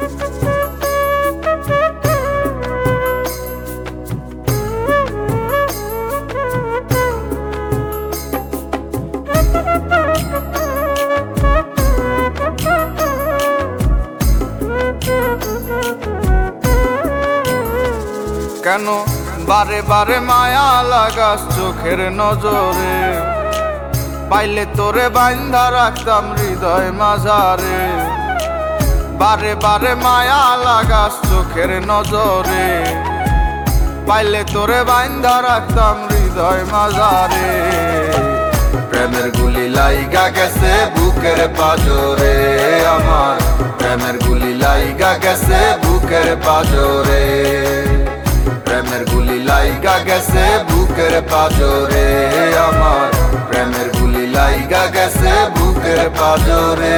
কেন বারে বারে মায়া লাগাস চোখের নজরে, পাইলে তোরে বাইন্ধা রাখতাম হৃদয় মাঝারে। বারে বারে মায়া লাগাস চোখের নজরে, পাইলে তোরে বাইন্ধা রাখতাম হৃদয় মাঝারে। প্রেমের গুলি লাইগা গেছে বুকের পাজরে আমার, প্রেমের গুলি লাইগা গেছে বুকের পাজরে। প্রেমের গুলি লাইগা গেছে বুকের পাজরে আমার, প্রেমের গুলি লাইগা গেছে বুকের পাজরে।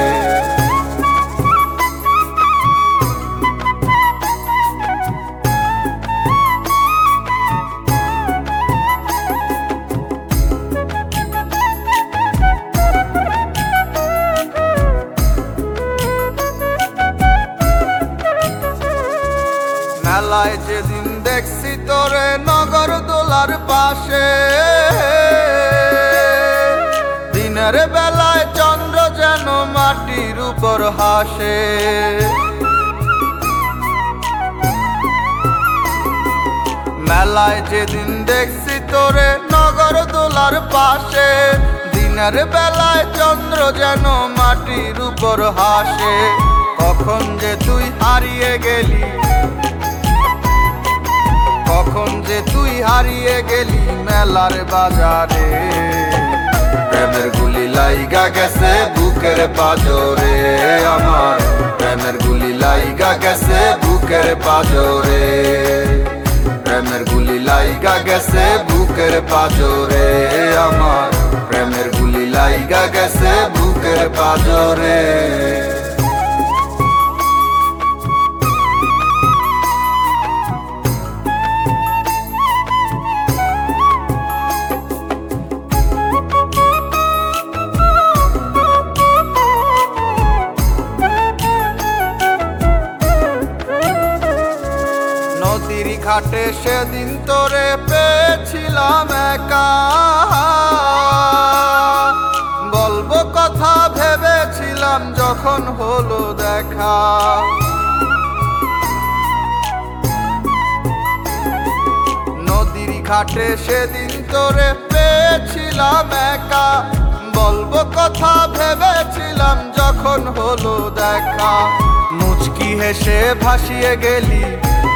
মেলায় যেদিন দেখছি তোরে নগর দোলার পাশে, দিনের বেলায় চন্দ্র যেন মাটির উপর হাসে। মেলায় যেদিন দেখছি তোরে নগর দোলার পাশে, দিনের বেলায় চন্দ্র যেন মাটির উপর হাসে। কখন যে তুই হারিয়ে গেলি, কখন যে তুই হারিয়ে গেলি মেলার বাজারে। প্রেমের গুলি লাইগা গেছে বুকের পাজরে আমার, প্রেমের গুলি লাইগা গেছে বুকের পাজরে। প্রেমের গুলি লাইগা গেছে বুকের পাজরে আমার, প্রেমের গুলি লাইগা গেছে বুকের পাজরে। নদীর ঘাটে সেদিন তোরে পেয়েছিলাম একা, বলবো কথা ভেবেছিলাম যখন হলো দেখা। নদীর ঘাটে সেদিন তোরে পেয়েছিলাম একা, বলবো কথা ভেবেছিলাম যখন হলো দেখা। মুচকি হেসে ভাসিয়ে গেলি,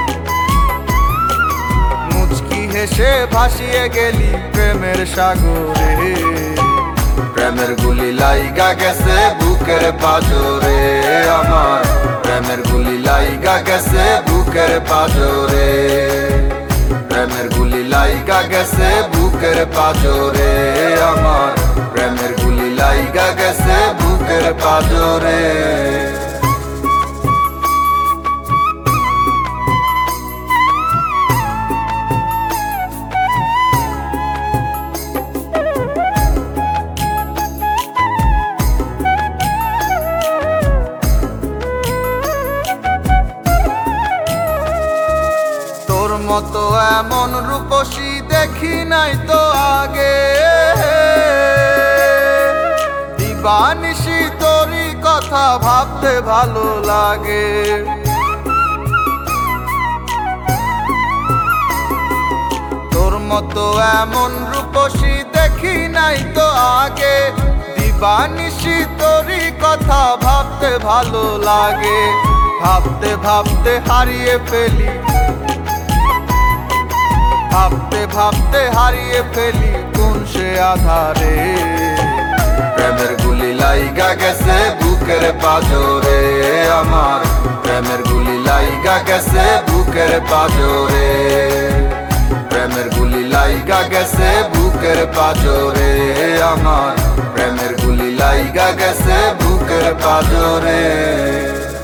হেসে ভাসিয়ে গেলি প্রেমের সাগরে। প্রেমের গুলি লাইগা গেছে বুকের পাজরে আমার, প্রেমের গুলি লাইগা গেছে বুকের পাজরে। প্রেমের গুলি লাইগা গেছে বুকের পাজরে আমার, প্রেমের গুলি লাইগা গেছে বুকের পাজরে। মতো এমন রূপসী দেখি নাই তো আগে, দিবানিশি তোরই কথা ভাবতে ভালো লাগে। তোর মতো এমন রূপসী দেখি নাই তো আগে, দিবানিশি তোরই কথা ভাবতে ভালো লাগে। ভাবতে ভাবতে হারিয়ে ফেলি, ভাবতে ভাবতে হারিয়ে ফেলি কোন সে আধারে। প্রেমের গুলি লাইগা গেছে বুকের পাজরে আমার, প্রেমের গুলি লাইগা গেছে বুকের পাজরে। প্রেমের গুলি লাইগা গেছে বুকের পাজরে আমার, প্রেমের গুলি লাইগা গেছে বুকের পাজরে।